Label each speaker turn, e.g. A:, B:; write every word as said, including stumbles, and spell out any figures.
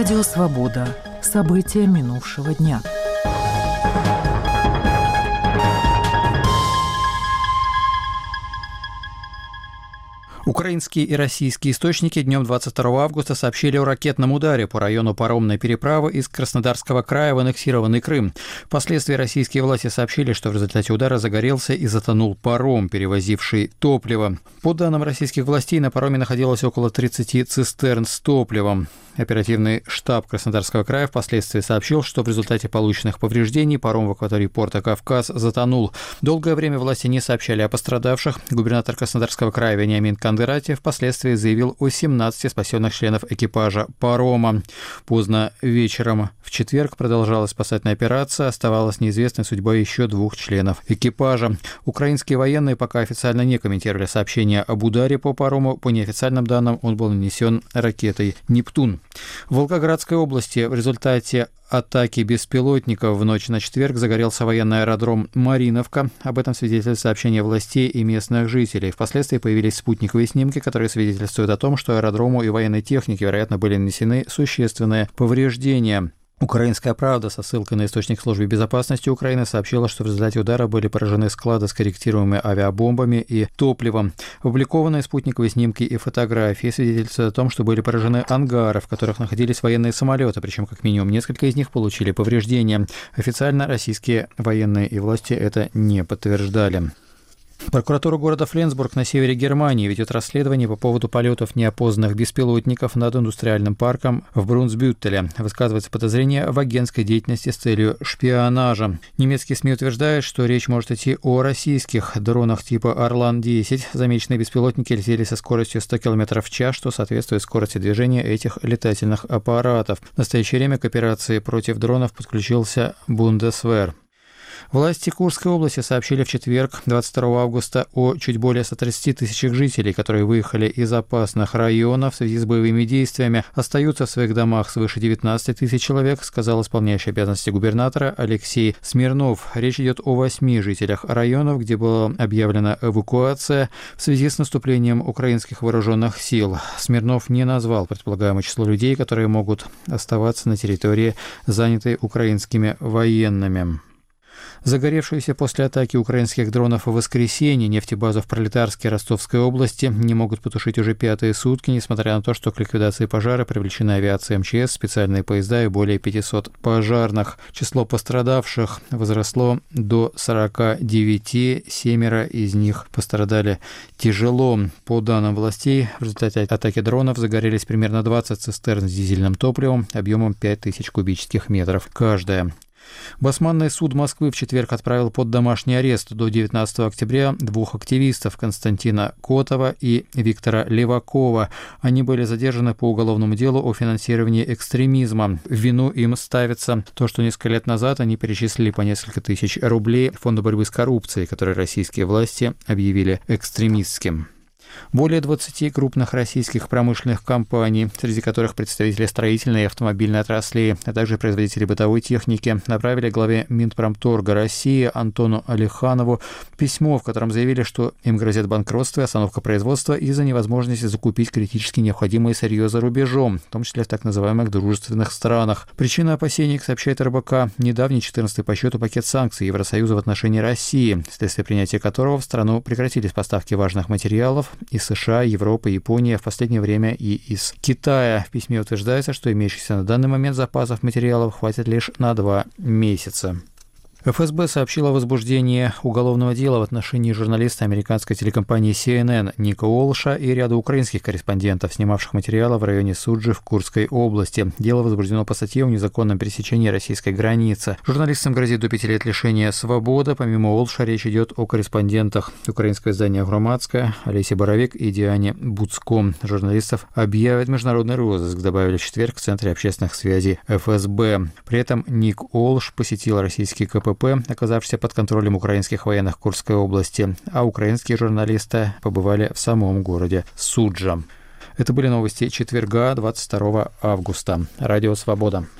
A: Радио «Свобода». События минувшего дня.
B: Украинские и российские источники днем двадцать второго августа сообщили о ракетном ударе по району паромной переправы из Краснодарского края в аннексированный Крым. Впоследствии российские власти сообщили, что в результате удара загорелся и затонул паром, перевозивший топливо. По данным российских властей, на пароме находилось около тридцати цистерн с топливом. Оперативный штаб Краснодарского края впоследствии сообщил, что в результате полученных повреждений паром в акватории порта Кавказ затонул. Долгое время власти не сообщали о пострадавших. Губернатор Краснодарского края Вениамин Кондратьев впоследствии заявил о семнадцати спасенных членов экипажа парома. Поздно вечером в четверг продолжалась спасательная операция. Оставалась неизвестной судьба еще двух членов экипажа. Украинские военные пока официально не комментировали сообщения об ударе по парому. По неофициальным данным, он был нанесен ракетой «Нептун». В Волгоградской области в результате атаки беспилотников в ночь на четверг загорелся военный аэродром Мариновка. Об этом свидетельствует сообщение властей и местных жителей. Впоследствии появились спутниковые снимки, которые свидетельствуют о том, что аэродрому и военной технике, вероятно, были нанесены существенные повреждения. «Украинская правда» со ссылкой на источник службы безопасности Украины сообщила, что в результате удара были поражены склады с корректируемыми авиабомбами и топливом. Опубликованные спутниковые снимки и фотографии свидетельствуют о том, что были поражены ангары, в которых находились военные самолеты, причем как минимум несколько из них получили повреждения. Официально российские военные и власти это не подтверждали. Прокуратура города Фленсбург на севере Германии ведет расследование по поводу полетов неопознанных беспилотников над индустриальным парком в Брунсбютеле. Высказывается подозрение в агентской деятельности с целью шпионажа. Немецкие СМИ утверждают, что речь может идти о российских дронах типа Орлан десять. Замеченные беспилотники летели со скоростью сто километров в час, что соответствует скорости движения этих летательных аппаратов. В настоящее время к операции против дронов подключился Бундесвер. Власти Курской области сообщили в четверг, двадцать второго августа, о чуть более ста тридцати тысячах жителей, которые выехали из опасных районов в связи с боевыми действиями. Остаются в своих домах свыше девятнадцати тысяч человек, сказал исполняющий обязанности губернатора Алексей Смирнов. Речь идет о восьми жителях районов, где была объявлена эвакуация в связи с наступлением украинских вооруженных сил. Смирнов не назвал предполагаемое число людей, которые могут оставаться на территории, занятой украинскими военными. Загоревшуюся после атаки украинских дронов в воскресенье нефтебазу в Пролетарске Ростовской области не могут потушить уже пятые сутки, несмотря на то, что к ликвидации пожара привлечены авиация МЧС, специальные поезда и более пятисот пожарных. Число пострадавших возросло до сорока девяти, семеро из них пострадали тяжело. По данным властей, в результате атаки дронов загорелись примерно двадцать цистерн с дизельным топливом объемом пять тысяч кубических метров каждая. Басманный суд Москвы в четверг отправил под домашний арест до девятнадцатого октября двух активистов Константина Котова и Виктора Левакова. Они были задержаны по уголовному делу о финансировании экстремизма. В вину им ставится то, что несколько лет назад они перечислили по несколько тысяч рублей Фонду борьбы с коррупцией, который российские власти объявили экстремистским. Более двадцати крупных российских промышленных компаний, среди которых представители строительной и автомобильной отраслей, а также производители бытовой техники, направили главе Минпромторга России Антону Алиханову письмо, в котором заявили, что им грозит банкротство и остановка производства из-за невозможности закупить критически необходимое сырье за рубежом, в том числе в так называемых дружественных странах. Причина опасений, сообщает эр бэ ка, недавний четырнадцатый по счету пакет санкций Евросоюза в отношении России, вследствие принятия которого в страну прекратились поставки важных материалов из США, Европы, Японии, в последнее время и из Китая. В письме утверждается, что имеющихся на данный момент запасов материалов хватит лишь на два месяца. эф эс бэ сообщила о возбуждении уголовного дела в отношении журналиста американской телекомпании си эн эн Ника Уолша и ряда украинских корреспондентов, снимавших материалы в районе Суджи в Курской области. Дело возбуждено по статье о незаконном пересечении российской границы. Журналистам грозит до пяти лет лишения свободы. Помимо Уолша речь идет о корреспондентах украинского издания «Громадская» Олесе Боровик и Диане Буцко. Журналистов объявят международный розыск, добавили в четверг в Центре общественных связей эф эс бэ. При этом Ник Уолш посетил российский ка пэ пэ, оказавшийся под контролем украинских военных Курской области, а украинские журналисты побывали в самом городе Суджа. Это были новости четверга, двадцать второго августа. Радио «Свобода».